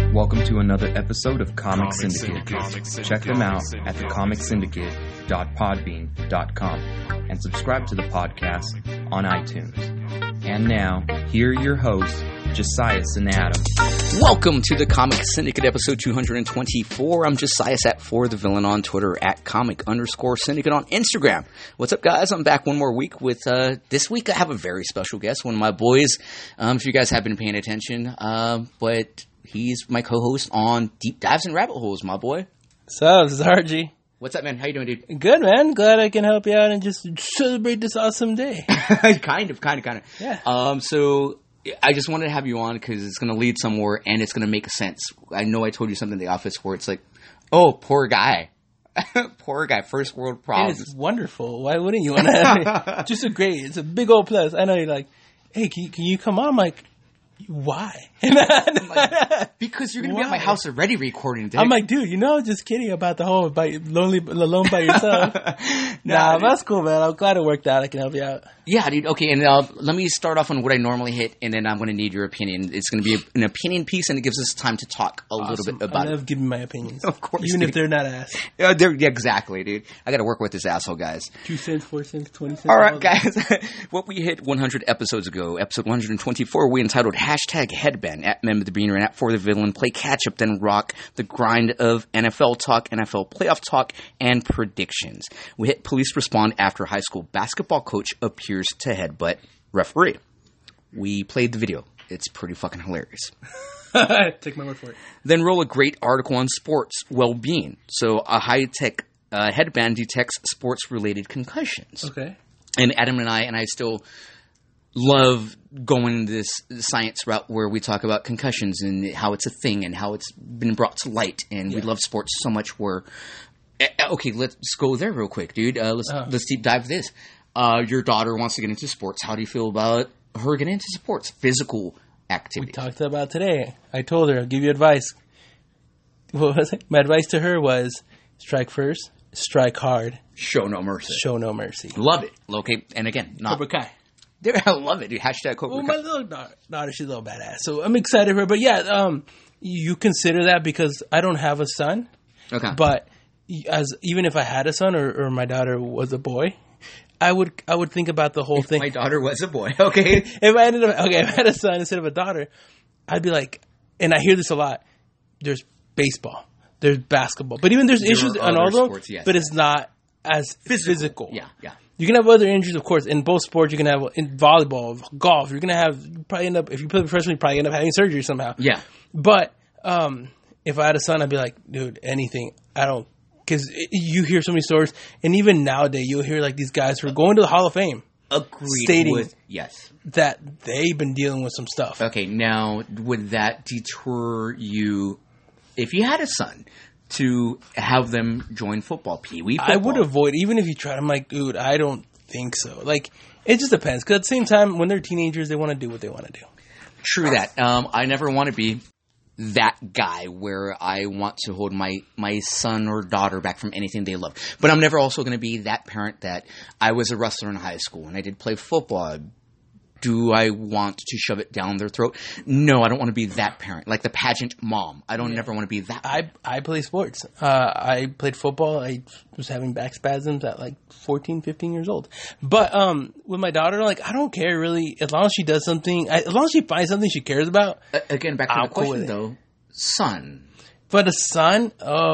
Welcome to another episode of Comic Syndicate. Check them out at thecomicsyndicate.podbean.com and subscribe to the podcast on iTunes. And now, here are your hosts, Josiah and Adam. Welcome to the Comic Syndicate episode 224. I'm Josiah at For the Villain on Twitter, at comic_syndicate on Instagram. What's up, guys? I'm back one more week with, this week I have a very special guest, one of my boys, if you guys have been paying attention, but he's my co-host on Deep Dives and Rabbit Holes, my boy. What's up, this is RG. What's up, man? How you doing, dude? Good, man. Glad I can help you out and just celebrate this awesome day. Kind of. Yeah. So I just wanted to have you on because it's going to lead somewhere and it's going to make sense. I know I told you something in the office where it's like, oh, poor guy. Poor guy, first world problems. And it's wonderful. Why wouldn't you want to have it? Just a great, it's a big old plus. I know you're like, hey, can you come on? I'm like, why? Because you're going to be at my house already recording, dude. I'm like, dude, just kidding about the whole alone by yourself. Nah, that's cool, man. I'm glad it worked out. I can help you out. Yeah, dude. Okay, and let me start off on what I normally hit, and then I'm going to need your opinion. It's going to be an opinion piece, and it gives us time to talk a little bit about it. I love giving my opinions. Of course. Even if they're not asked. Yeah, exactly, dude. I got to work with this asshole, guys. 2 cents, 4 cents, 20 cents. All right, guys. What we hit 100 episodes ago, episode 124, we entitled #Headband, at Mem the Beaner and at For the Villain, play catch up, then rock the grind of NFL talk, NFL playoff talk, and predictions. We hit police respond after high school basketball coach appears to headbutt referee. We played the video. It's pretty fucking hilarious. Take my word for it. Then roll a great article on sports well-being. So a high-tech headband detects sports-related concussions. Okay. And Adam and I still love going this science route where we talk about concussions and how it's a thing and how it's been brought to light. And we love sports so much where... Okay, let's go there real quick, dude. Let's deep dive this. Your daughter wants to get into sports. How do you feel about her getting into sports? Physical activity. We talked about today. I told her, I'll give you advice. What was it? My advice to her was strike first, strike hard. Show no mercy. Show no mercy. Love it. Okay, and again, not... Cobra Kai. I love it, dude. #Cobra Kai. Well, my little daughter, she's a little badass. So I'm excited for her. But yeah, you consider that because I don't have a son. Okay. But even if I had a son or my daughter was a boy, I would think about the whole thing. My daughter was a boy, okay. If I had a son instead of a daughter, I'd be like, and I hear this a lot. There's baseball, there's basketball, but even there's issues on all of them. Yes. But it's not as physical. Yeah. You can have other injuries, of course. In both sports, you can have in volleyball, golf. You're gonna have probably end up if you play professionally, probably end up having surgery somehow. Yeah. But if I had a son, I'd be like, dude, anything. I don't. Because you hear so many stories, and even nowadays, you'll hear like these guys who are going to the Hall of Fame, stating that they've been dealing with some stuff. Okay, now would that deter you if you had a son to have them join football, Pee Wee football? I would avoid, even if you tried. I'm like, dude, I don't think so. Like, it just depends. Because at the same time, when they're teenagers, they want to do what they want to do. True that. I never want to be that guy where I want to hold my son or daughter back from anything they love. But I'm never also going to be that parent that I was a wrestler in high school and I did play football. Do I want to shove it down their throat? No, I don't want to be that parent. Like the pageant mom. I don't never want to be that parent. I play sports. I played football. I was having back spasms at like 14, 15 years old. But with my daughter, like, I don't care really. As long as she does something, as long as she finds something she cares about. Again, back to the question though. Son. But a son,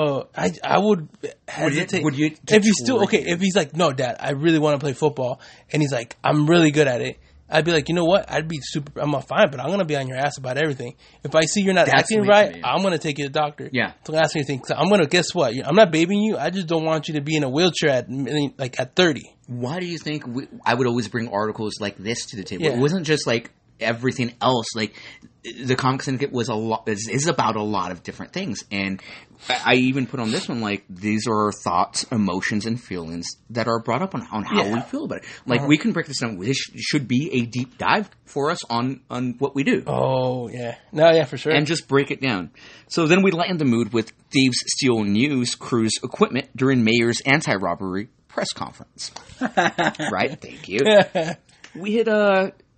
I would hesitate. Would you if he's still okay? If he's like, no, Dad, I really want to play football, and he's like, I'm really good at it. I'd be like, you know what? I'm fine, but I'm gonna be on your ass about everything. If I see you're not acting right, I'm gonna take you to the doctor. Yeah. Don't ask me anything. I'm gonna guess what? I'm not babying you. I just don't want you to be in a wheelchair at 30. Why do you think I would always bring articles like this to the table? Yeah. It wasn't just like everything else. Like the Comic Syndicate was is about a lot of different things, and I even put on this one like these are our thoughts, emotions, and feelings that are brought up on how we feel about it. Like we can break this down. This should be a deep dive for us on what we do. Oh yeah, no, yeah, for sure, and just break it down. So then we lighten the mood with thieves steal news crew's equipment during mayor's anti-robbery press conference. Right? Thank you. We hit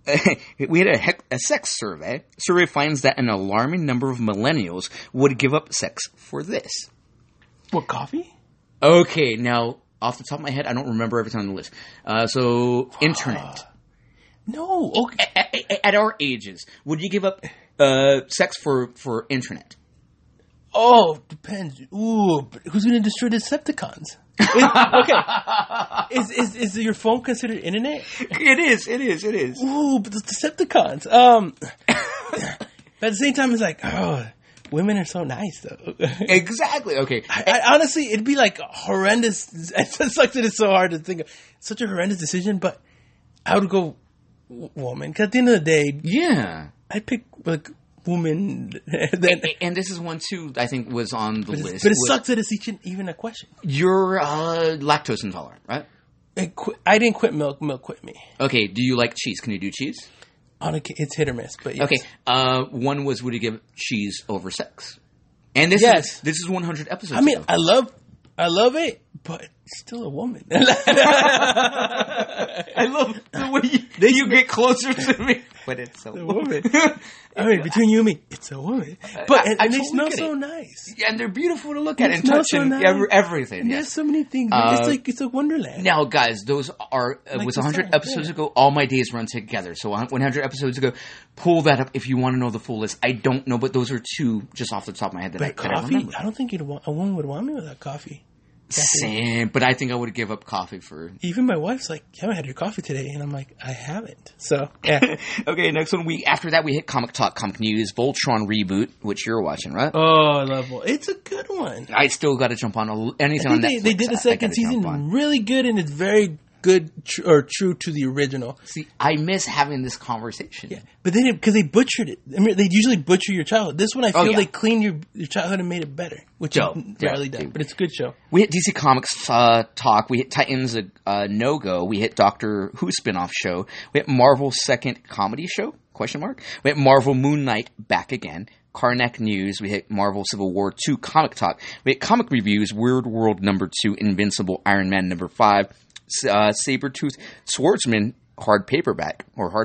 we had a sex survey. Survey finds that an alarming number of millennials would give up sex for this. What, coffee? Okay, now, off the top of my head, I don't remember everything on the list. So, internet. No. Okay. At our ages, would you give up sex for internet? Oh, depends. Ooh, but who's going to destroy the Decepticons? Okay. Is your phone considered internet? It is. Ooh, but the Decepticons. But at the same time, it's like, oh, women are so nice, though. Exactly. Okay. I honestly, it'd be like horrendous. It sucks that it's so hard to think of. Such a horrendous decision, but I would go woman. Because at the end of the day, yeah, I'd pick like woman. And this is one too. I think was on the list. But it sucks that it's even a question. You're lactose intolerant, right? I didn't quit milk. Milk quit me. Okay. Do you like cheese? Can you do cheese? It's hit or miss. But yes. Okay. One was, would you give cheese over sex? And this is 100 episodes. I mean, ago. I love it, but it's still a woman. I love the way you get closer to me. But it's a woman. I mean, between you and me, it's a woman. But and they smell so nice. Yeah, and they're beautiful to look at and touch and everything. And there's so many things. It's a wonderland. Now, guys, those are was 100 episodes ago. All my days run together. So 100 episodes ago, pull that up if you want to know the full list. I don't know, but those are two just off the top of my head that I remember. I don't think a woman would want me without coffee. Same, but I think I would give up coffee for... Even my wife's like, you haven't had your coffee today, and I'm like, I haven't. So, yeah. Okay, next one. After that, we hit Comic Talk, Comic News, Voltron Reboot, which you're watching, right? Oh, I love it. It's a good one. I still got to jump on anything on Netflix. They did the second season really good, and it's very good or true to the original. See, I miss having this conversation. Yeah, but they didn't, because they butchered it. I mean, they usually butcher your childhood. This one, I feel they cleaned your childhood and made it better, which is rarely done. But it's a good show. We hit DC Comics Talk. We hit Titans No Go. We hit Doctor Who spinoff show. We hit Marvel's second comedy show? ? We hit Marvel Moon Knight back again. Karnak News. We hit Marvel Civil War 2 Comic Talk. We hit Comic Reviews. Weird World number 2. Invincible Iron Man number 5. Sabretooth Swordsman hardback.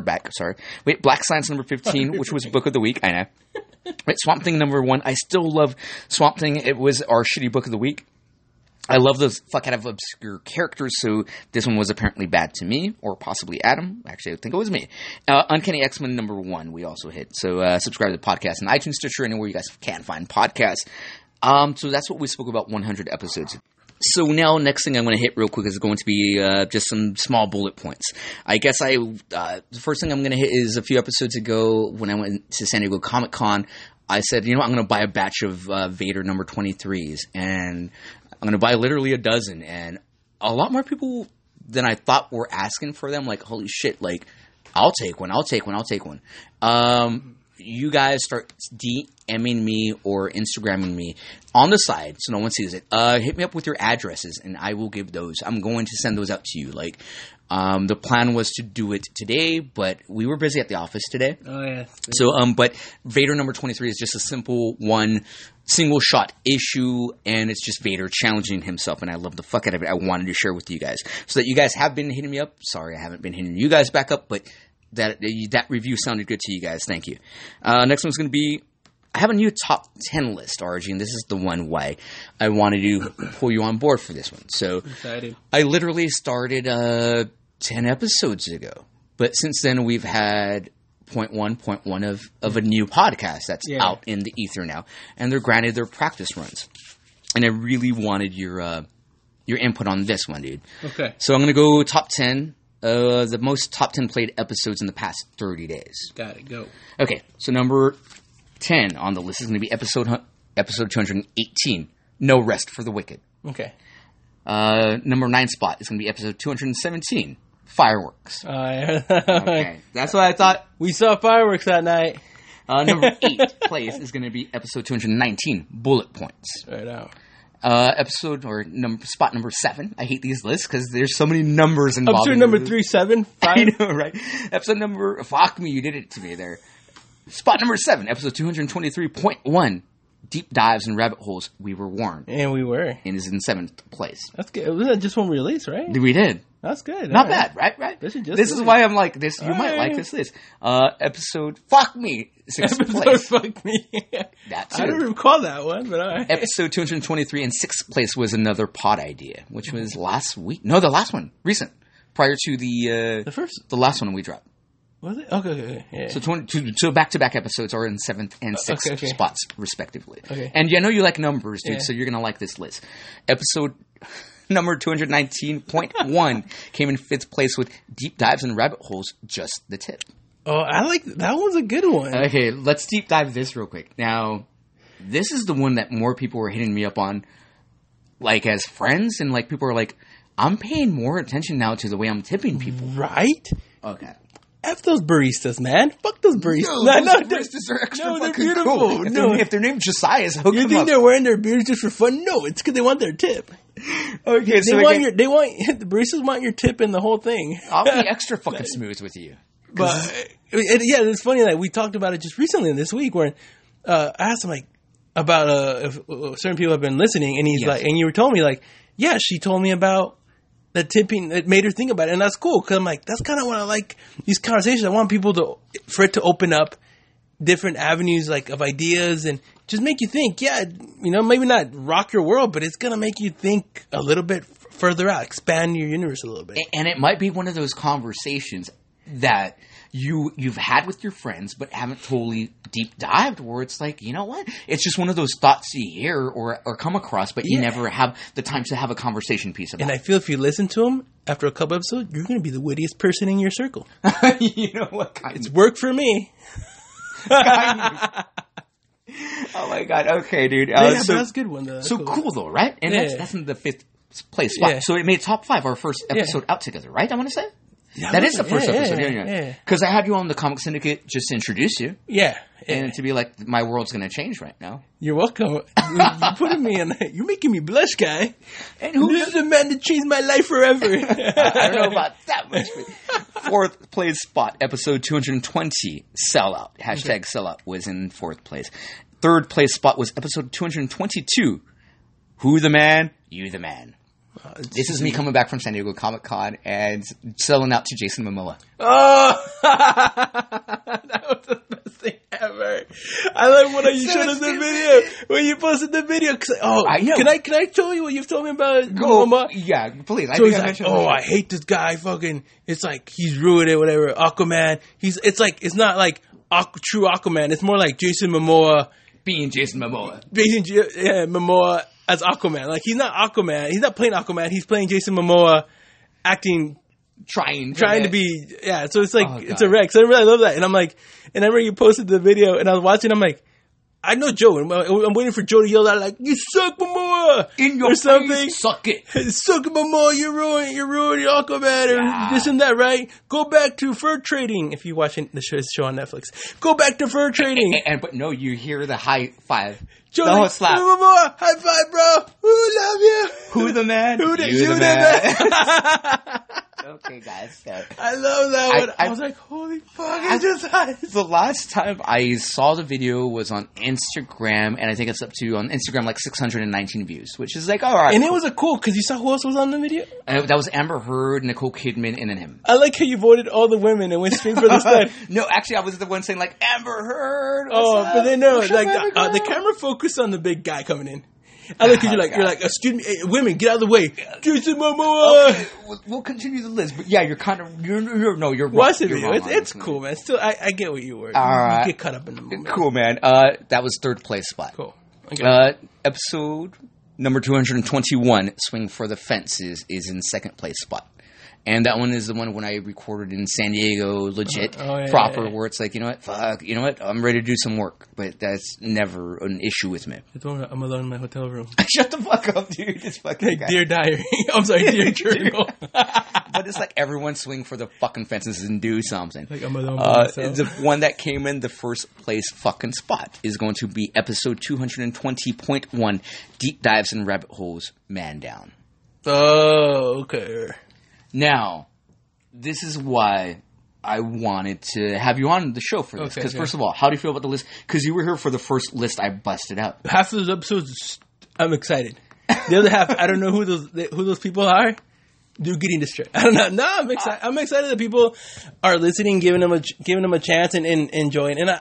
Wait, Black Science number 15, which was book of the week. I know. Wait, Swamp Thing number 1. I still love Swamp Thing. It was our shitty book of the week. I love those fuck out of obscure characters, so this one was apparently bad to me, or possibly Adam. Actually, I think it was me. Uncanny X-Men number 1 we also hit. So subscribe to the podcast on iTunes, Stitcher, anywhere you guys can find podcasts. So that's what we spoke about 100 episodes. So now, next thing I'm going to hit real quick is going to be just some small bullet points. I guess the first thing I'm going to hit is a few episodes ago when I went to San Diego Comic-Con, I said, I'm going to buy a batch of Vader number 23s, and I'm going to buy literally a dozen, and a lot more people than I thought were asking for them, like, holy shit, like, I'll take one. You guys start DMing me or Instagramming me on the side so no one sees it. Hit me up with your addresses and I will give those. I'm going to send those out to you. Like, the plan was to do it today, but we were busy at the office today. Oh, yeah. So, but Vader number 23 is just a simple single shot issue, and it's just Vader challenging himself, and I love the fuck out of it. I wanted to share with you guys so that you guys have been hitting me up. Sorry, I haven't been hitting you guys back up, but that review sounded good to you guys. Thank you. Next one's going to be, I have a new top 10 list, RG, and this is the one why I wanted to pull you on board for this one. So excited. I literally started 10 episodes ago, but since then we've had point one of a new podcast that's out in the ether now, and they're granted their practice runs. And I really wanted your input on this one, dude. Okay. So I'm going to go top 10. The most top 10 played episodes in the past 30 days. Got it. Go. Okay, so number 10 on the list is going to be episode 218, No Rest for the Wicked. Okay. Number 9 spot is going to be episode 217, Fireworks. Okay, that's what I thought. We saw fireworks that night. Number 8 place is going to be episode 219, Bullet Points. Right out. Spot number 7. I hate these lists because there's so many numbers involved. Episode number 375. I know, right? Episode number... Fuck me, you did it to me there. Spot number 7, episode 223.1. Deep Dives and Rabbit Holes, We Were Warned. And we were. And is in 7th place. That's good. Was that just one release, right? We did. That's good. Not bad, right? This is why I'm like this. You might like this list. Episode fuck me, sixth place. Fuck me. That's I don't recall that one, but all right. Episode 223 in sixth place was another pod idea, which was last week. No, the last one, recent, prior to the last one we dropped. Was it? Okay. Yeah. So back-to-back episodes are in 7th and 6th spots, respectively. Okay. And I know you like numbers, dude, so you're going to like this list. Episode number 219.1 came in 5th place with Deep Dives and Rabbit Holes, Just the Tip. Oh, I like that one's a good one. Okay, let's deep dive this real quick. Now, this is the one that more people were hitting me up on, like, as friends, and, like, people are like, I'm paying more attention now to the way I'm tipping people. Right? Okay. F those baristas, man. Fuck those baristas. Those baristas are extra fucking beautiful. Cool. If their name's Josiah, hook you them think up. they're wearing their beards just for fun? No, it's because they want their tip. Okay, so the baristas want your tip and the whole thing. I'll be extra fucking smooth with you. But it's funny that we talked about it just recently this week, where I asked him like about if certain people have been listening, and he's like, and you were telling me like, yeah, she told me about the tipping. It made her think about it, and that's cool because I'm like, that's kind of what I like these conversations. I want people for it to open up different avenues like of ideas and just make you think. Yeah, maybe not rock your world, but it's gonna make you think a little bit further out, expand your universe a little bit. And it might be one of those conversations that you've had with your friends but haven't totally deep dived, where it's like, you know what, it's just one of those thoughts you hear or come across, but you never have the time to have a conversation piece about. And I feel if you listen to them after a couple episodes, you're going to be the wittiest person in your circle. You know what? It's worked for me. Oh my god. Okay, dude. But that's a good one though. So cool though, right? And that's in the 5th place spot. So it made top 5 our first episode out together, right? I want to say. Yeah, that is the first episode. Yeah. Because I had you on the Comic Syndicate just to introduce you. Yeah. And to be like, my world's going to change right now. You're welcome. You're putting me in. You're making me blush, guy. And who's the man that changed my life forever? I don't know about that much. But 4th place spot, episode 220, Sellout. Hashtag Sellout was in 4th place. 3rd place spot was episode 222, Who the Man? You the Man. This is me coming back from San Diego Comic-Con and selling out to Jason Momoa. Oh! That was the best thing ever. I like when you showed us the video. When you posted the video. I know. Can I tell you what you've told me about Momoa? Yeah, please. So he's like, I hate this guy. Fucking, it's like he's ruined it, whatever. Aquaman. It's not like true Aquaman. It's more like Jason Momoa. Being Jason Momoa. Momoa as Aquaman. Like, he's not Aquaman. He's not playing Aquaman. He's playing Jason Momoa acting... Trying to be... Yeah, so it's like, it's a wreck. So I really love that. And I'm like... And I remember you posted the video, and I was watching, I'm like... I know Joe, and I'm waiting for Joe to yell out like, "You suck, Momoa!" In your or something. Face, suck it. Suck it, Momoa, you're ruining Aquaman, or this and that, right? Go back to fur trading, if you're watching the show on Netflix. Go back to fur trading. But no, you hear the high five. Joe, the whole slap. Momoa, high five, bro. Who love you? Who the man? You the man. Okay, guys. So I love that one. I was like, holy fuck, the last time I saw the video was on Instagram, and I think it's up to, on Instagram, like 619 views, which is like, all right. And it was cool, because you saw who else was on the video? That was Amber Heard, Nicole Kidman, and then him. I like how you voted all the women and went straight for the stud. No, actually, I was the one saying, like, Amber Heard, but then no, like, the camera focused on the big guy coming in. I like, you're like, excuse me, hey, women, get out of the way. Jason Momoa. Okay, we'll continue the list, but yeah, you're kind of, you're wrong. Watch the video. It's cool, man. Still, I get what you were. All right. You get caught up in the moment. Cool, man. That was 3rd place spot. Cool. Okay. Episode number 221, Swing for the Fences, is in 2nd place spot. And that one is the one when I recorded in San Diego, legit, proper, where it's like, you know what, fuck, you know what, I'm ready to do some work. But that's never an issue with me. I'm alone in my hotel room. Shut the fuck up, dude. This fucking guy. Dear Diary. I'm sorry, Dear Journal. But it's like everyone swing for the fucking fences and do something. Like I'm alone by myself. The one that came in the 1st place fucking spot is going to be episode 220.1, Deep Dives and Rabbit Holes, Man Down. Oh, okay. Now, this is why I wanted to have you on the show for this. Because first of all, how do you feel about the list? Because you were here for the first list I busted out. Half of those episodes, I'm excited. The other half, I don't know who those people are. They're getting distracted. I don't know. No, I'm excited. I'm excited that people are listening, giving them a chance and enjoying. And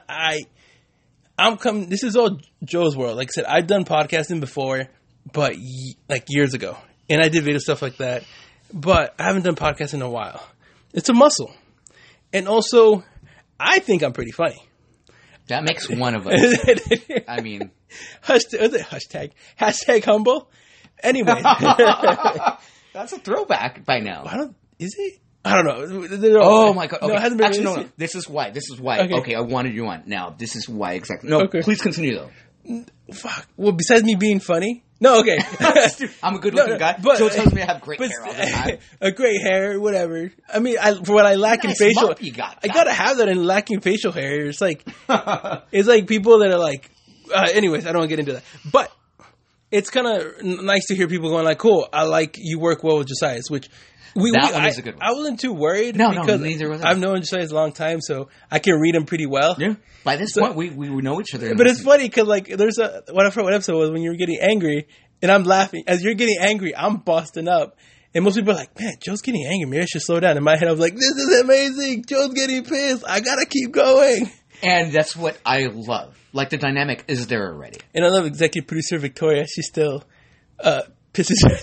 I'm coming. This is all Joe's world. Like I said, I've done podcasting before, but like years ago, and I did video stuff like that. But I haven't done podcasting in a while. It's a muscle, and also, I think I'm pretty funny. That makes one of us. I mean, hashtag humble. Anyway. That's a throwback by now. Is it? I don't know. Oh my god. Okay. No, it hasn't been Actually, no. This is why. Okay, I wanted you on. Now, this is why exactly. No, okay. Please continue though. Fuck. Well, besides me being funny. No, okay. I'm a good looking guy. But, Joe tells me I have great hair all the time. A great hair, whatever. I mean, for what I lack in facial, I gotta have that in lacking facial hair. It's like, people that are like, anyways, I don't want to get into that. But it's kind of nice to hear people going like, cool, I like you work well with Josias, which that is a good one. I wasn't too worried because neither was I've known Josias a long time, so I can read him pretty well. Yeah. By this point, we know each other. But it's funny because like there's what episode was when you were getting angry and I'm laughing. As you're getting angry, I'm busting up. And most people are like, man, Joe's getting angry. Maybe I should slow down. In my head, I was like, this is amazing. Joe's getting pissed. I gotta keep going. And that's what I love. Like, the dynamic is there already. And I love executive producer Victoria. She still pisses you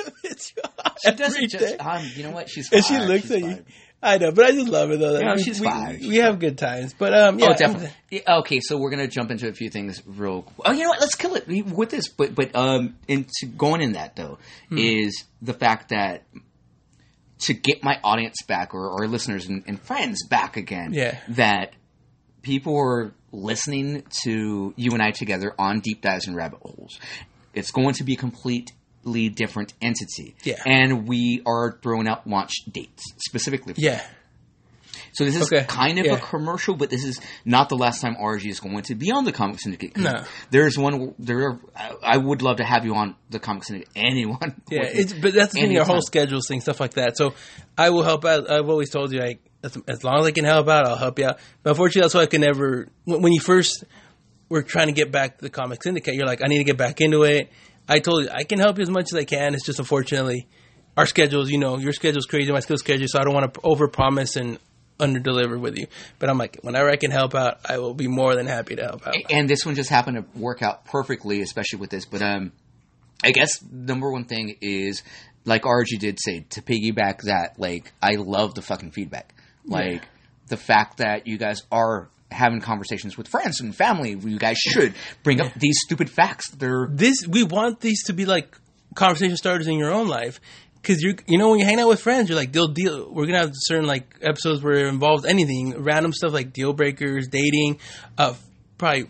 off. She doesn't just... you know what? She's fine. And she looks at you. I know, but I just love it, though. You know, she's fine. We have good times. But, yeah. Oh, definitely. Okay, so we're going to jump into a few things real... Oh, you know what? Let's kill it with this. But into going in that, though, is the fact that to get my audience back or listeners and friends back again, that people are listening to you and I together on Deep Dives and Rabbit Holes. It's going to be a completely different entity. Yeah. And we are throwing out launch dates specifically. Yeah. So this is kind of a commercial, but this is not the last time RG is going to be on the Comic Syndicate. No. There's one. I would love to have you on the Comic Syndicate. Anyone. Yeah, but that's the thing, your whole schedule thing, stuff like that. So I will help out. I've always told you, like, as long as I can help out, I'll help you out. But unfortunately, that's why I can never. When you first were trying to get back to the Comic Syndicate, you're like, I need to get back into it. I told you, I can help you as much as I can. It's just unfortunately, our schedules, your schedule's crazy, my schedule's crazy, so I don't want to overpromise and under-deliver with you. But I'm like, whenever I can help out, I will be more than happy to help out. And this one just happened to work out perfectly, especially with this. But I guess number one thing is, like RG did say, to piggyback that, like, I love the fucking feedback. Like, the fact that you guys are having conversations with friends and family, you guys should bring up these stupid facts. We want these to be like conversation starters in your own life, because when you hang out with friends, you're like, we're gonna have certain like episodes where it involves anything, random stuff like deal breakers, dating, probably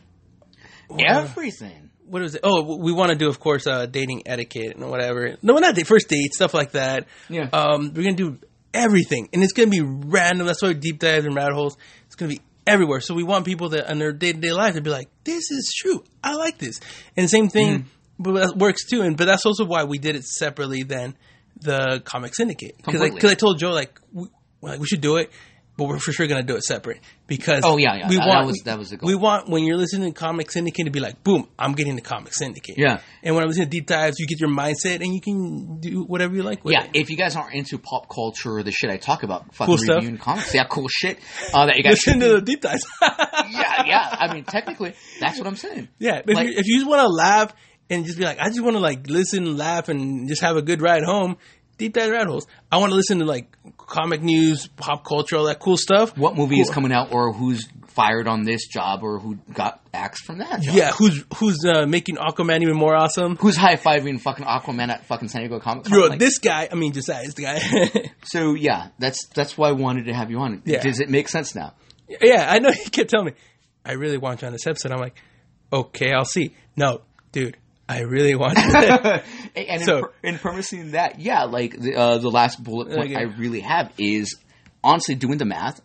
everything. What is it? Oh, we want to do, of course, dating etiquette and whatever. No, not first dates, stuff like that. Yeah. We're gonna do everything, and it's gonna be random. That's why Deep Dives and Rabbit Holes. It's gonna be everywhere. So we want people that in their day-to-day life to be like, this is true. I like this. And the same thing, but that works too. But that's also why we did it separately than the Comic Syndicate. Because I told Joe, like, we should do it, but we're for sure going to do it separate. Because that was the goal. We want, when you're listening to Comic Syndicate, to be like, boom, I'm getting the Comic Syndicate. Yeah. And when I'm listening to Deep Dives, you get your mindset and you can do whatever you like with it. If you guys aren't into pop culture or the shit I talk about, fucking cool reviewing comics, cool shit that you guys listen to the Deep Dives. yeah. I mean, technically, that's what I'm saying. Yeah. If you just want to laugh and just be like, I just want to like listen, laugh, and just have a good ride home, Deep Dive Rabbit Holes. I want to listen to like comic news, pop culture, all that cool stuff. What movie is coming out, or who's fired on this job, or who got axed from that job? Yeah, who's making Aquaman even more awesome? Who's high-fiving fucking Aquaman at fucking San Diego Comic Con? Yo, this guy, I mean, Josiah's the guy. So, yeah, that's why I wanted to have you on. Yeah. Does it make sense now? Yeah, I know. He kept telling me, I really want you on this episode. I'm like, okay, I'll see. No, dude. I really want to. In promising that, like the last bullet point I really have is honestly doing the math.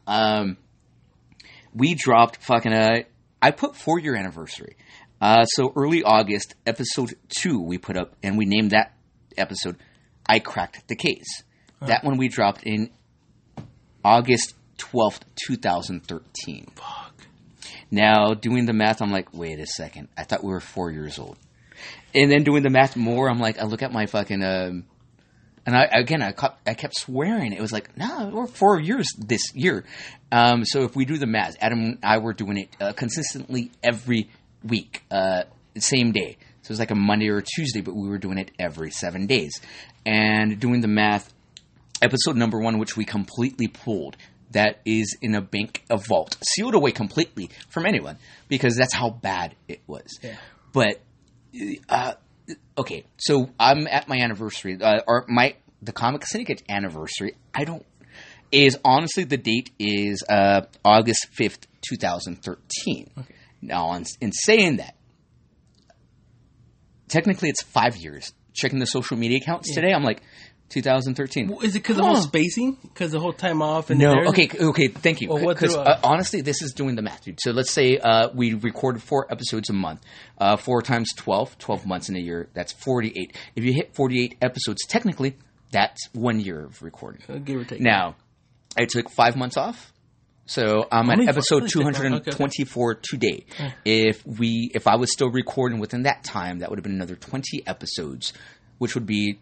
We dropped fucking I put 4-year anniversary. So early August, episode 2 we put up, and we named that episode I Cracked the Case. That one we dropped in August 12th, 2013. Fuck. Now, doing the math, I'm like, wait a second. I thought we were 4 years old. And then doing the math more, I'm like, I look at my fucking, And I kept swearing. It was like, no, we're 4 years this year. So if we do the math, Adam and I were doing it consistently every week, same day. So it was like a Monday or a Tuesday, but we were doing it every 7 days. And doing the math, episode number 1, which we completely pulled, that is in a bank, a vault, sealed away completely from anyone, because that's how bad it was. Yeah. But, okay, so I'm at my anniversary, the Comic Syndicate anniversary, honestly, the date is August 5th, 2013. Okay. Now, in saying that, technically it's 5 years. Checking the social media accounts today, I'm like, 2013. Well, is it because of the whole spacing? Because the whole time off? And no. Okay, thank you. Because honestly, this is doing the math, dude. So let's say we recorded 4 episodes a month. 4 times 12 months in a year. That's 48. If you hit 48 episodes, technically, that's 1 year of recording. Give or take. Now, I took 5 months off. So I'm at episode 224 today. If I was still recording within that time, that would have been another 20 episodes, which would be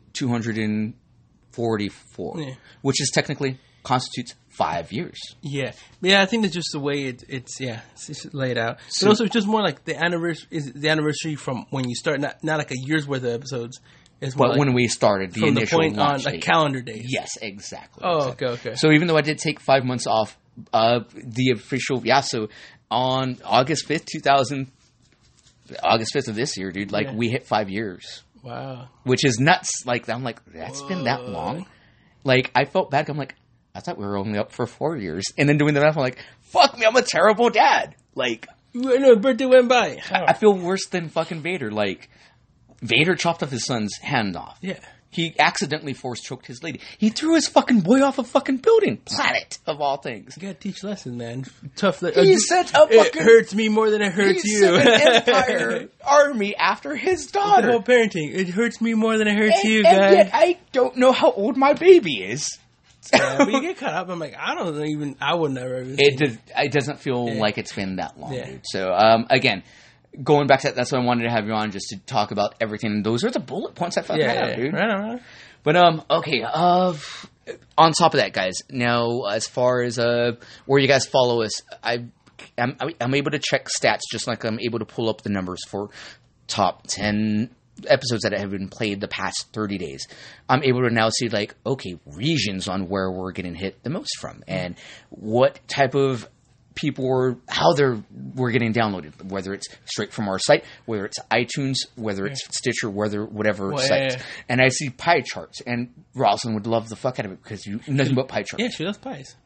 244, which is technically constitutes 5 years. Yeah. I think that's just the way it's laid out. So, but also, it's just more like the anniversary from when you start, not like a year's worth of episodes. But like when we started, the initial point launch on a calendar date. Yes, exactly. Oh, exactly. Okay. So even though I did take 5 months off, the official, so on August 5th, August 5th of this year, dude, like we hit 5 years. Wow. Which is nuts. Like, I'm like, that's been that long? Like, I felt bad. I'm like, I thought we were only up for 4 years. And then doing the math, I'm like, fuck me, I'm a terrible dad. Like, no, birthday went by. I feel worse than fucking Vader. Like, Vader chopped off his son's hand off. Yeah. He accidentally force-choked his lady. He threw his fucking boy off a fucking building. Planet, of all things. You gotta teach lessons, man. Tough. He sent a fucking... It hurts me more than it hurts you. He sent an entire army after his daughter. The whole parenting. It hurts me more than it hurts you, guys. And yet I don't know how old my baby is. Yeah, but you get caught up. I'm like, I would never even... It doesn't feel like it's been that long, dude. So, again... Going back to that, that's why I wanted to have you on, just to talk about everything. And those are the bullet points I fucking have, dude. Right. But, okay, on top of that, guys, now, as far as where you guys follow us, I'm able to check stats just like I'm able to pull up the numbers for top 10 episodes that have been played the past 30 days. I'm able to now see, like, okay, regions on where we're getting hit the most from, and what type of people we're getting downloaded, whether it's straight from our site, whether it's iTunes, whether it's Stitcher, whatever site. Yeah. And I see pie charts, and Rosalind would love the fuck out of it because you nothing but pie charts. Yeah, she loves pies.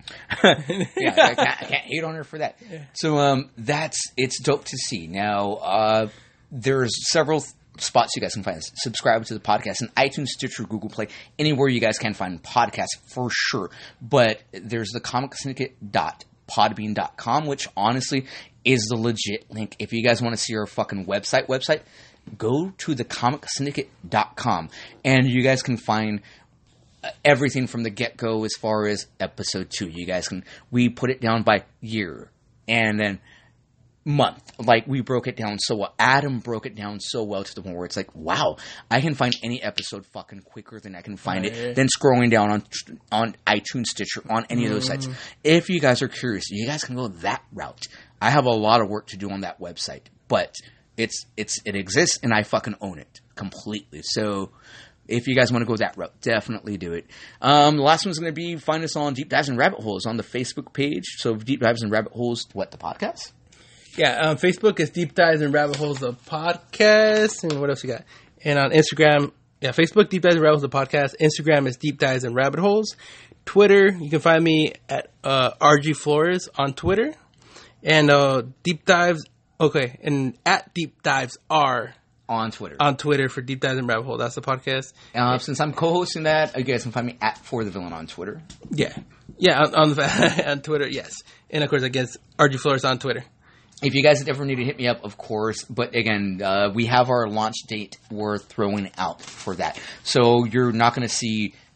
I can't hate on her for that. Yeah. So it's dope to see. Now there's several spots you guys can find us. Subscribe to the podcast in iTunes, Stitcher, Google Play, anywhere you guys can find podcasts for sure. But there's the comicsyndicate.podbean.com, which honestly is the legit link. If you guys want to see our fucking website, go to the comicsyndicate.com and you guys can find everything from the get-go as far as episode 2. We put it down by year and then month. Like, we broke it down so well. Adam broke it down so well to the point where it's like, wow, I can find any episode fucking quicker than I can find it than scrolling down on iTunes, Stitcher, on any of those sites. If you guys are curious, you guys can go that route. I have a lot of work to do on that website, but it exists and I fucking own it completely. So if you guys want to go that route, definitely do it. The last one's going to be, find us on Deep Dives and Rabbit Holes on the Facebook page. So Deep Dives and Rabbit Holes, the podcast? Yeah, Facebook is Deep Dives and Rabbit Holes, the podcast. And what else you got? And on Instagram, Facebook, Deep Dives and Rabbit Holes, the podcast. Instagram is Deep Dives and Rabbit Holes. Twitter, you can find me at RG Flores on Twitter. And Deep Dives, and at Deep Dives R. On Twitter. On Twitter for Deep Dives and Rabbit Hole. That's the podcast. Since I'm co-hosting that, you guys can find me at For The Villain on Twitter. Yeah. Yeah, on Twitter, yes. And, of course, I guess RG Flores on Twitter. If you guys ever need to hit me up, of course. But again, we have our launch date we're throwing out for that. So you're not going to see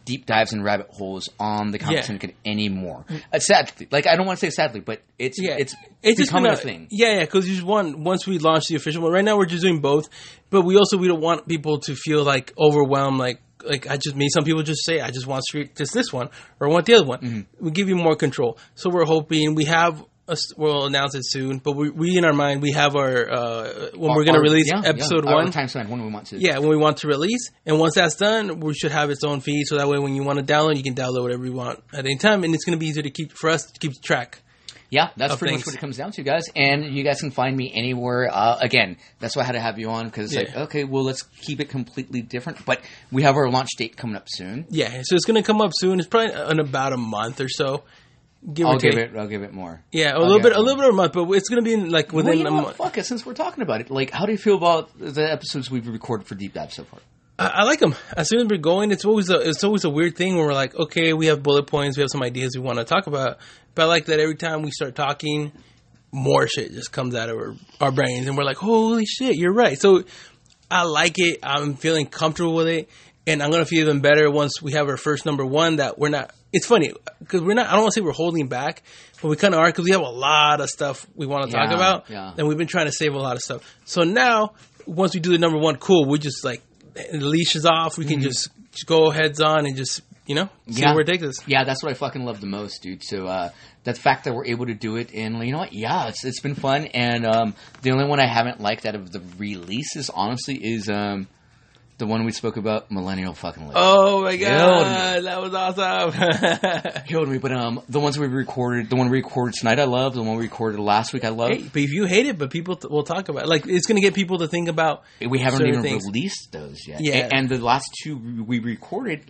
deep dives and rabbit holes on the Comic Syndicate anymore. Sadly, like I don't want to say sadly, but it's becoming a thing. Yeah, because once we launch the official one, right now we're just doing both, but we don't want people to feel like overwhelmed. Like some people just say I just want just this one or I want the other one. Mm-hmm. We give you more control. So we're hoping we'll announce it soon, but we in our mind we have our when we're going to release episode 1 time span when we want to. Yeah, when we want to release, and once that's done, we should have its own feed, so that way when you want to download, you can download whatever you want at any time, and it's going to be easier to keep track. Yeah, that's pretty much what it comes down to, guys. And you guys can find me anywhere. Again, that's why I had to have you on, because let's keep it completely different. But we have our launch date coming up soon. Yeah, so it's going to come up soon. It's probably in about a month or so. I'll give it more. Yeah, a little bit of a month, but it's going to be within a month. Fuck it, since we're talking about it. Like, how do you feel about the episodes we've recorded for Deep Dive so far? I like them. As soon as we're going, it's always a weird thing where we're like, okay, we have bullet points, we have some ideas we want to talk about. But I like that every time we start talking, more shit just comes out of our brains, and we're like, holy shit, you're right. So I like it. I'm feeling comfortable with it, and I'm going to feel even better once we have our first number 1 that we're not. It's funny because we're not. I don't want to say we're holding back, but we kind of are because we have a lot of stuff we want to talk about, and we've been trying to save a lot of stuff. So now, once we do the number 1, cool. We just the leash is off. We can just go heads on and just see where it takes us. Yeah, that's what I fucking love the most, dude. So the fact that we're able to do it, and you know what? Yeah, it's been fun. And the only one I haven't liked out of the releases, honestly, is the one we spoke about, Millennial fucking List. Oh my god, that was awesome. Killed me. But the ones we recorded, the one we recorded tonight, I love. The one we recorded last week, I love. Hey, but if you hate it, but people will talk about it. Like, it's going to get people to think about. We haven't even released those yet. Yeah, and the last 2 we recorded,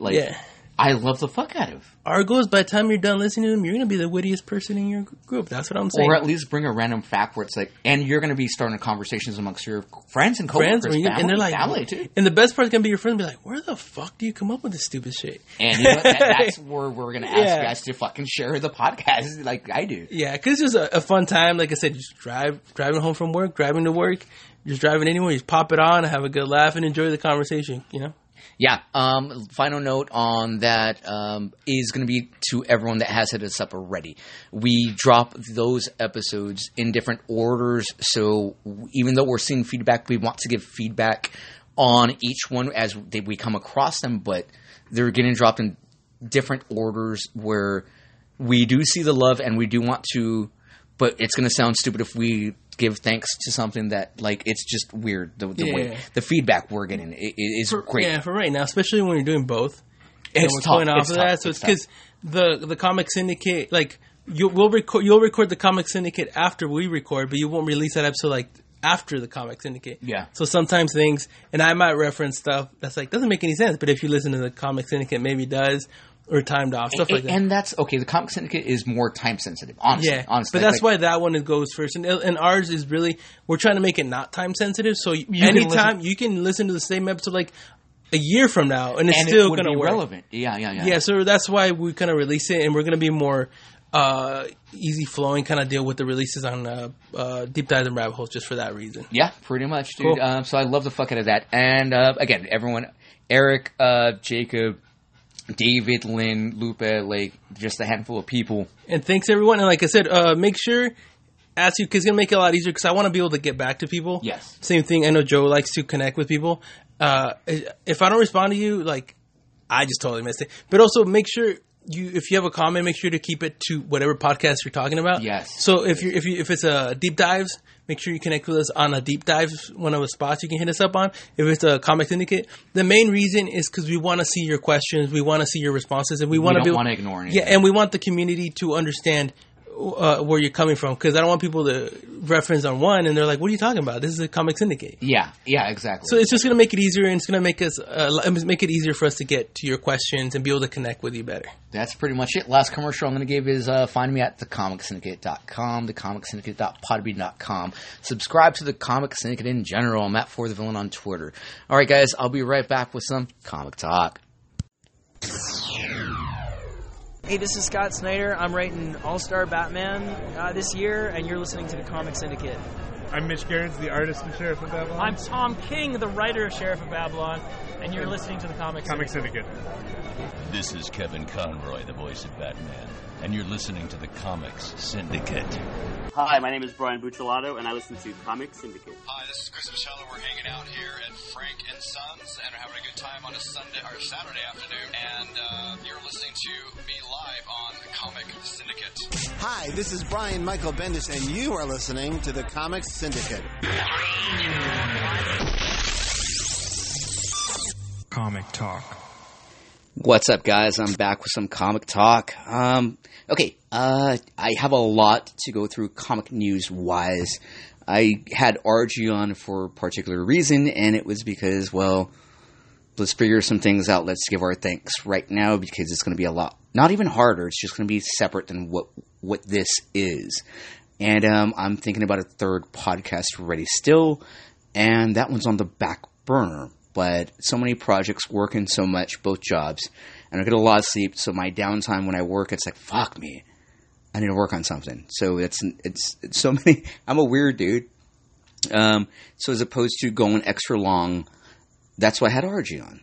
I love the fuck out of. Our goal is by the time you're done listening to them, you're going to be the wittiest person in your group. That's what I'm saying. Or at least bring a random fact where it's like, and you're going to be starting conversations amongst your friends and coworkers, family, and they're like, family too. And the best part is going to be your friends be like, where the fuck do you come up with this stupid shit? And you know, that's where we're going to ask you guys to fucking share the podcast like I do. Yeah, because it's just a fun time. Like I said, just driving home from work, driving to work, just driving anywhere, just pop it on, have a good laugh, and enjoy the conversation, Yeah. Final note on that is going to be to everyone that has hit us up already. We drop those episodes in different orders, so even though we're seeing feedback, we want to give feedback on each one as we come across them, but they're getting dropped in different orders where we do see the love and we do want to, but it's going to sound stupid if we give thanks to something that, it's just weird. The way the feedback we're getting is great. Yeah, for right now, especially when you're doing both. And we're going off of that. So it's because the Comic Syndicate, you'll record the Comic Syndicate after we record, but you won't release that episode after the Comic Syndicate. Yeah. So sometimes things, and I might reference stuff that's doesn't make any sense, but if you listen to the Comic Syndicate, maybe it does. Or timed off, stuff like that. And that's, okay, the Comic Syndicate is more time sensitive, honestly. Yeah, but that's why that one goes first. And ours is really, we're trying to make it not time sensitive, so anytime you can listen to the same episode a year from now, and it's still going to work. Relevant. Yeah. Yeah, so that's why we kind of release it, and we're going to be more easy flowing kind of deal with the releases on Deep Dives and Rabbit Holes just for that reason. Yeah, pretty much, dude. Cool. So I love the fuck out of that. And again, everyone, Eric, Jacob, David, Lynn, Lupe, just a handful of people. And thanks, everyone. And like I said, make sure, ask you, because it's going to make it a lot easier, because I want to be able to get back to people. Yes. Same thing. I know Joe likes to connect with people. If I don't respond to you, I just totally missed it. But also, make sure, if you have a comment, make sure to keep it to whatever podcast you're talking about. Yes. So if it's a Deep Dives, make sure you connect with us on a Deep Dives, one of the spots you can hit us up on. If it's a Comic Syndicate, the main reason is because we want to see your questions, we want to see your responses, and we want to ignore anything. Yeah, and we want the community to understand where you're coming from, because I don't want people to reference on one and they're like, "What are you talking about? This is a Comic Syndicate." Yeah, exactly. So it's just going to make it easier, and it's going to make us make it easier for us to get to your questions and be able to connect with you better. That's pretty much it. Last commercial I'm going to give is find me at thecomicsyndicate.com, thecomicsyndicate.podbean.com. Subscribe to the Comic Syndicate in general. I'm at For the Villain on Twitter. All right, guys, I'll be right back with some comic talk. Hey, this is Scott Snyder. I'm writing All-Star Batman this year, and you're listening to the Comic Syndicate. I'm Mitch Gerrans, the artist and Sheriff of Babylon. I'm Tom King, the writer of Sheriff of Babylon, and you're listening to the Comic Syndicate. This is Kevin Conroy, the voice of Batman, and you're listening to the Comics Syndicate. Hi, my name is Brian Buccellato, and I listen to Comics Syndicate. Hi, this is Chris Michelle. We're hanging out here at Frank and Sons, and we're having a good time on a Sunday or Saturday afternoon. And you're listening to me live on the Comic Syndicate. Hi, this is Brian Michael Bendis, and you are listening to the Comics Syndicate. Comic Talk. What's up, guys? I'm back with some comic talk. I have a lot to go through comic news-wise. I had RG on for a particular reason, and it was because, well, let's figure some things out. Let's give our thanks right now, because it's going to be a lot, not even harder, it's just going to be separate than what this is. And I'm thinking about a third podcast ready still, and that one's on the back burner. But so many projects, working so much, both jobs, and I get a lot of sleep. So my downtime when I work, it's like, fuck me, I need to work on something. So it's so many. I'm a weird dude. So as opposed to going extra long, that's why I had RG on.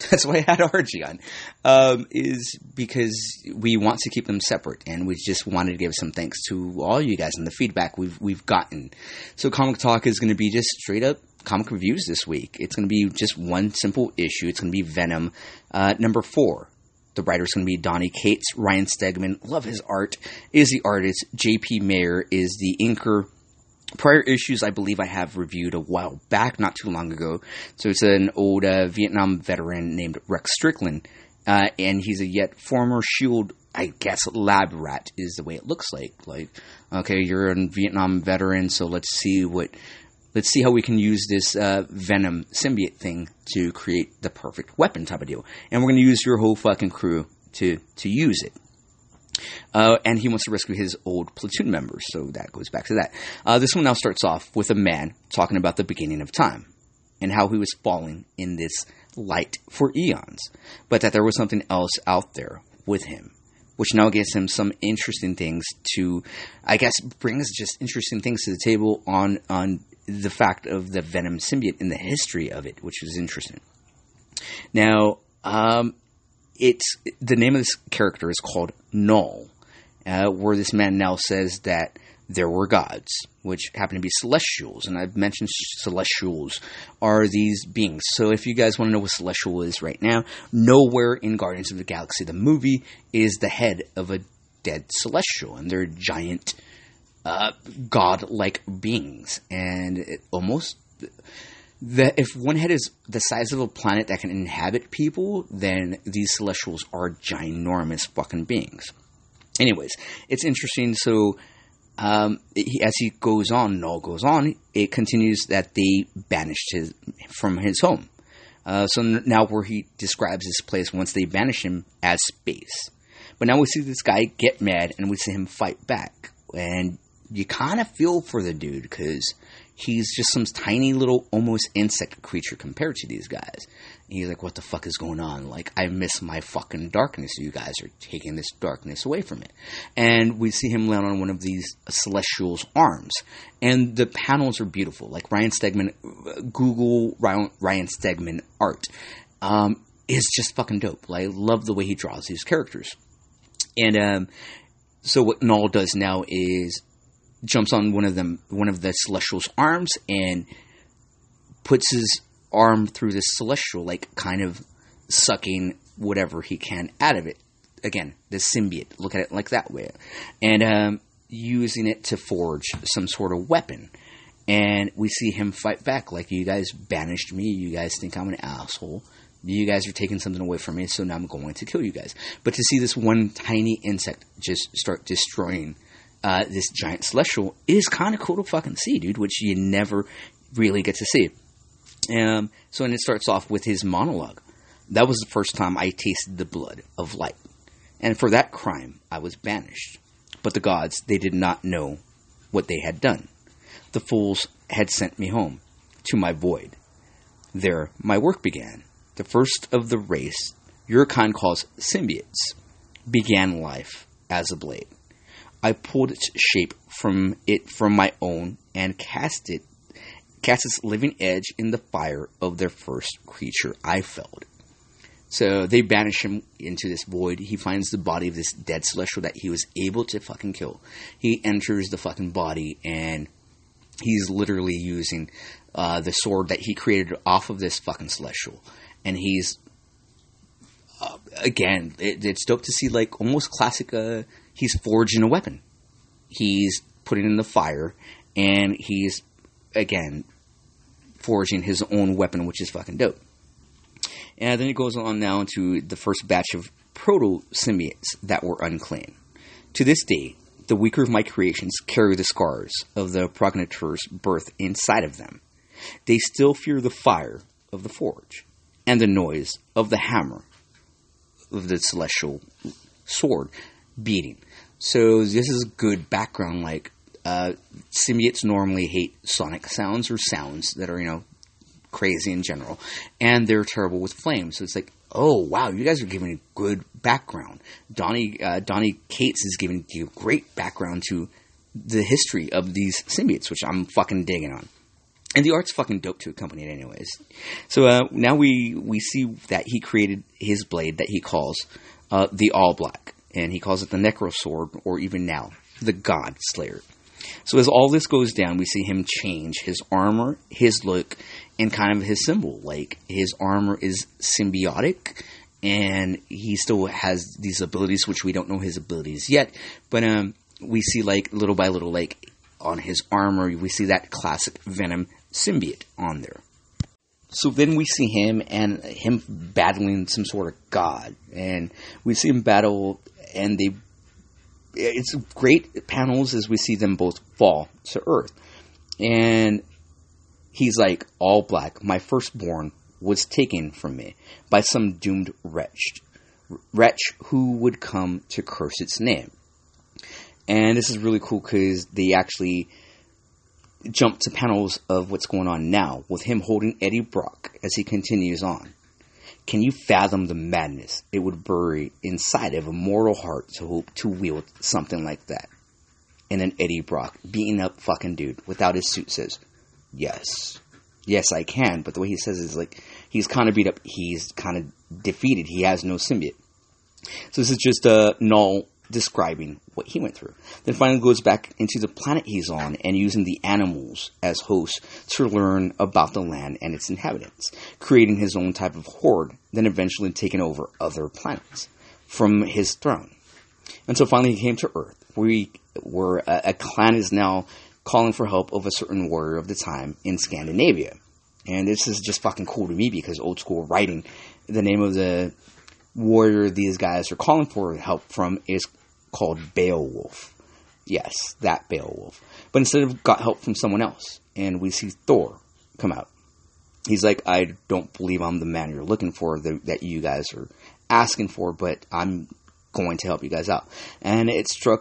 Is because we want to keep them separate, and we just wanted to give some thanks to all you guys and the feedback we've gotten. So Comic Talk is going to be just straight up comic reviews this week. It's going to be just one simple issue. It's going to be Venom, number 4. The writer's going to be Donny Cates. Ryan Stegman, love his art, is the artist. J.P. Mayer is the inker. Prior issues, I believe I have reviewed a while back, not too long ago. So it's an old Vietnam veteran named Rex Strickland, and he's a yet former SHIELD, I guess, lab rat is the way it looks like. Like, okay, you're a Vietnam veteran, so let's see how we can use this Venom symbiote thing to create the perfect weapon type of deal. And we're going to use your whole fucking crew to use it. And he wants to rescue his old platoon members, so that goes back to that. This one now starts off with a man talking about the beginning of time and how he was falling in this light for eons, but that there was something else out there with him, which now gives him some interesting things to, I guess, brings just interesting things to the table on the fact of the Venom symbiote and the history of it, which is interesting. Now, the name of this character is called Null, where this man now says that there were gods, which happen to be celestials, and I've mentioned celestials are these beings. So if you guys want to know what celestial is right now, nowhere in Guardians of the Galaxy, the movie, is the head of a dead celestial, and they're giant god-like beings, and if one head is the size of a planet that can inhabit people, then these celestials are ginormous fucking beings. Anyways, it's interesting. So as he goes on, Null goes on, it continues that they banished him from his home. So now where he describes this place once they banish him as space. But now we see this guy get mad, and we see him fight back, and you kind of feel for the dude, because he's just some tiny little almost insect creature compared to these guys. And he's like, what the fuck is going on? Like, I miss my fucking darkness. You guys are taking this darkness away from it. And we see him land on one of these celestials' arms. And the panels are beautiful. Like Ryan Stegman, Google Ryan Stegman art. Is just fucking dope. Like, I love the way he draws these characters. And so what Null does now is jumps on one of the celestial's arms and puts his arm through the celestial, like kind of sucking whatever he can out of it. Again, the symbiote. Look at it like that way. And using it to forge some sort of weapon. And we see him fight back, like, you guys banished me, you guys think I'm an asshole, you guys are taking something away from me, so now I'm going to kill you guys. But to see this one tiny insect just start destroying this giant celestial is kind of cool to fucking see, dude, which you never really get to see. And it starts off with his monologue. That was the first time I tasted the blood of light. And for that crime, I was banished. But the gods, they did not know what they had done. The fools had sent me home, to my void. There my work began. The first of the race, your kind calls symbiotes, began life as a blade. I pulled its shape from my own and cast its living edge in the fire of their first creature I felled. So they banish him into this void. He finds the body of this dead celestial that he was able to fucking kill. He enters the fucking body, and he's literally using the sword that he created off of this fucking celestial. And he's again, it's dope to see, like, almost classic. He's forging a weapon. He's putting it in the fire, and he's, again, forging his own weapon, which is fucking dope. And then it goes on now to the first batch of proto-symbiotes that were unclaimed. To this day, the weaker of my creations carry the scars of the progenitor's birth inside of them. They still fear the fire of the forge and the noise of the hammer of the celestial sword beating. So this is good background. Like, symbiotes normally hate sonic sounds or sounds that are, crazy in general, and they're terrible with flames. So it's like, oh wow, you guys are giving a good background. Donnie Cates is giving you great background to the history of these symbiotes, which I'm fucking digging on. And the art's fucking dope to accompany it anyways. So now we see that he created his blade that he calls the All Black. And he calls it the Necro Sword, or even now, the God Slayer. So as all this goes down, we see him change his armor, his look, and kind of his symbol. Like, his armor is symbiotic, and he still has these abilities, which we don't know his abilities yet. But we see, like, little by little, like, on his armor, we see that classic Venom symbiote on there. So then we see him battling some sort of god, and we see him battle, and it's great panels as we see them both fall to earth. And he's like, all black, my firstborn was taken from me by some doomed wretch who would come to curse its name. And this is really cool because they actually jump to panels of what's going on now with him holding Eddie Brock as he continues on. Can you fathom the madness it would bury inside of a mortal heart to hope to wield something like that? And then Eddie Brock, beating up fucking dude without his suit, says, yes, I can. But the way he says it is like, he's kind of beat up, he's kind of defeated, he has no symbiote. So this is just Null describing what he went through. Then finally goes back into the planet he's on and using the animals as hosts to learn about the land and its inhabitants, creating his own type of horde, then eventually taking over other planets from his throne. Until finally he came to Earth, where a clan is now calling for help of a certain warrior of the time in Scandinavia. And this is just fucking cool to me because old school writing, the name of the warrior these guys are calling for help from is called Beowulf. Yes, that Beowulf. But instead of got help from someone else, and we see Thor come out. He's like, I don't believe I'm the man you're looking for, that you guys are asking for, but I'm going to help you guys out. And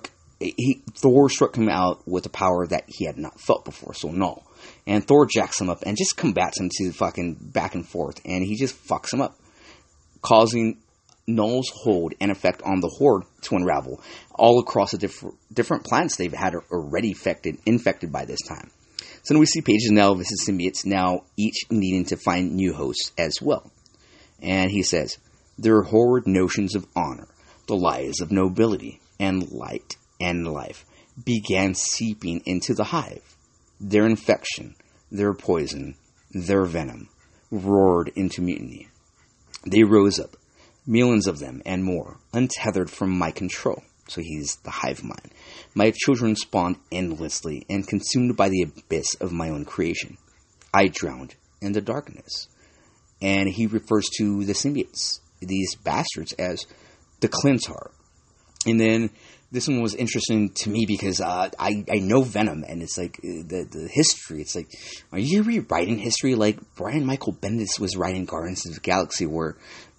Thor struck him out with a power that he had not felt before, so Null. And Thor jacks him up and just combats him to fucking back and forth, and he just fucks him up, causing Null's hold and effect on the Horde to unravel all across the different planets they've had already infected by this time. So then we see Pages now of his symbiotes now each needing to find new hosts as well. And he says, their horrid notions of honor, the lies of nobility, and light and life began seeping into the hive. Their infection, their poison, their venom roared into mutiny. They rose up, millions of them and more, untethered from my control. So he's the hive mind. My children spawned endlessly and consumed by the abyss of my own creation. I drowned in the darkness. And he refers to the symbiotes, these bastards, as the Clintar. And then this one was interesting to me because I know Venom, and it's like the history. It's like, are you rewriting history like Brian Michael Bendis was writing Guardians of the Galaxy, where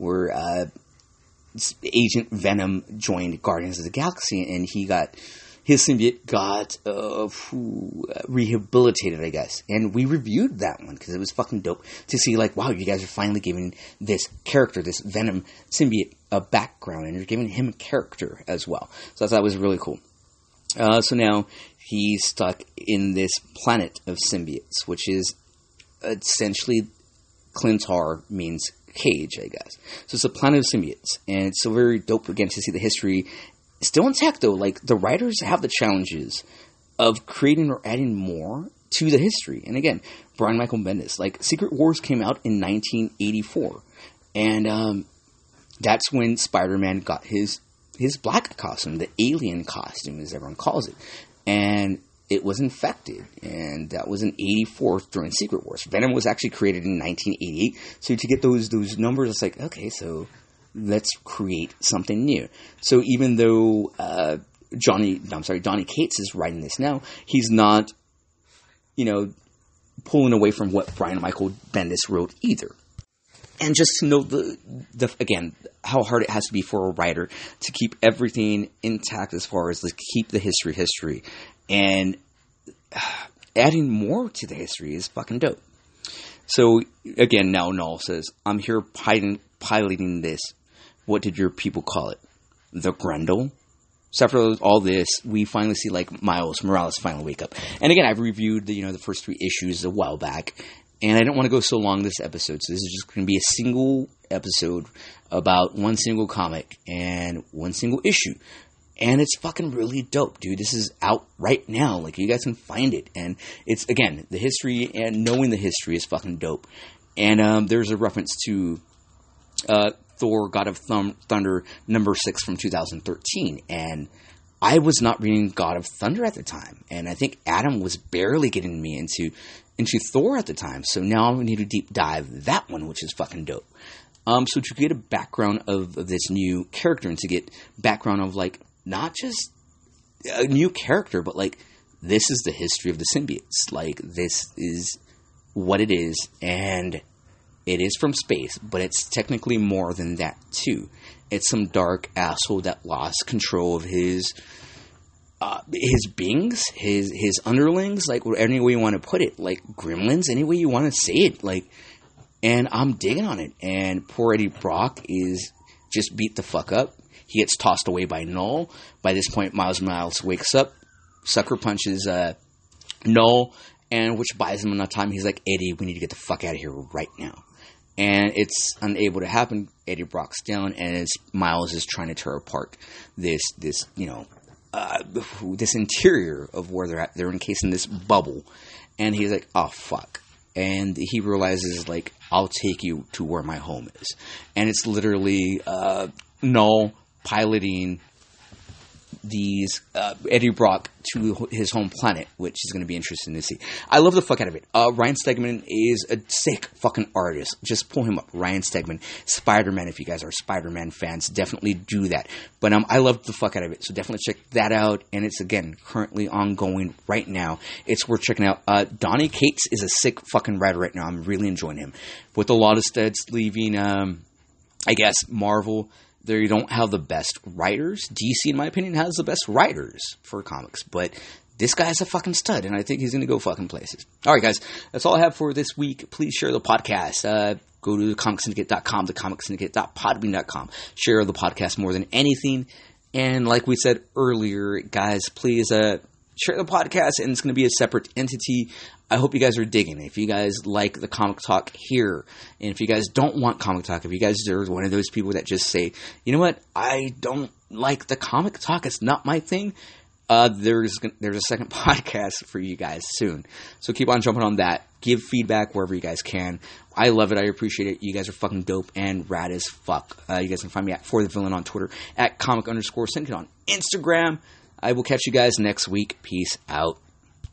Agent Venom joined Guardians of the Galaxy, and his symbiote got rehabilitated, I guess. And we reviewed that one because it was fucking dope to see, like, wow, you guys are finally giving this character, this Venom symbiote, a background, and you're giving him a character as well. So I thought that was really cool. So now he's stuck in this planet of symbiotes, which is essentially Clintar means cage, I guess. So it's a planet of symbiotes, and it's so very dope again to see the history still intact though. Like, the writers have the challenges of creating or adding more to the history. And again, Brian Michael Bendis, like, Secret Wars came out in 1984, and that's when Spider-Man got his black costume, the alien costume, as everyone calls it, and it was infected, and that was in 84 during Secret Wars. Venom was actually created in 1988, so to get those numbers, it's like, okay, so let's create something new. So even though Donny Cates is writing this now, he's not, pulling away from what Brian Michael Bendis wrote either. And just to know again, how hard it has to be for a writer to keep everything intact as far as keep the history. And adding more to the history is fucking dope. So, again, now Null says, I'm here piloting this. What did your people call it? The Grendel? So after all this, we finally see, Miles Morales finally wake up. And again, I've reviewed the first 3 issues a while back. And I don't want to go so long this episode, so this is just going to be a single episode about one single comic and one single issue. And it's fucking really dope, dude. This is out right now. You guys can find it. And it's, again, the history and knowing the history is fucking dope. And there's a reference to Thor, God of Thunder, number 6 from 2013. And I was not reading God of Thunder at the time. And I think Adam was barely getting me into Thor at the time. So now I need to deep dive that one, which is fucking dope. So to get a background of this new character and to get background of, not just a new character, but, this is the history of the symbiotes. This is what it is, and it is from space, but it's technically more than that, too. It's some dark asshole that lost control of his beings, his underlings, any way you want to put it, gremlins, any way you want to say it, and I'm digging on it. And poor Eddie Brock is just beat the fuck up. He gets tossed away by Null. By this point, Miles Morales wakes up, sucker punches Null, and which buys him enough time. He's like, Eddie, we need to get the fuck out of here right now. And it's unable to happen. Eddie Brock's down, and Miles is trying to tear apart this interior of where they're at. They're encased in this bubble. And he's like, oh, fuck. And he realizes, I'll take you to where my home is. And it's literally Null piloting these Eddie Brock to his home planet, which is going to be interesting to see. I love the fuck out of it. Ryan Stegman is a sick fucking artist. Just pull him up. Ryan Stegman. Spider-Man, if you guys are Spider-Man fans, definitely do that. But I love the fuck out of it, so definitely check that out. And it's, again, currently ongoing right now. It's worth checking out. Donny Cates is a sick fucking writer right now. I'm really enjoying him. With a lot of studs leaving, I guess, Marvel, they don't have the best writers. DC, in my opinion, has the best writers for comics. But this guy's a fucking stud, and I think he's going to go fucking places. All right, guys. That's all I have for this week. Please share the podcast. Go to thecomicsyndicate.com, thecomicsyndicate.podbean.com. Share the podcast more than anything. And like we said earlier, guys, please share the podcast, and it's going to be a separate entity. I hope you guys are digging it. If you guys like the comic talk here, and if you guys don't want comic talk, if you guys are one of those people that just say, you know what, I don't like the comic talk, it's not my thing, there's a second podcast for you guys soon. So keep on jumping on that. Give feedback wherever you guys can. I love it. I appreciate it. You guys are fucking dope and rad as fuck. You guys can find me at For The Villain on Twitter, at comic_syndicate on Instagram. I will catch you guys next week. Peace out.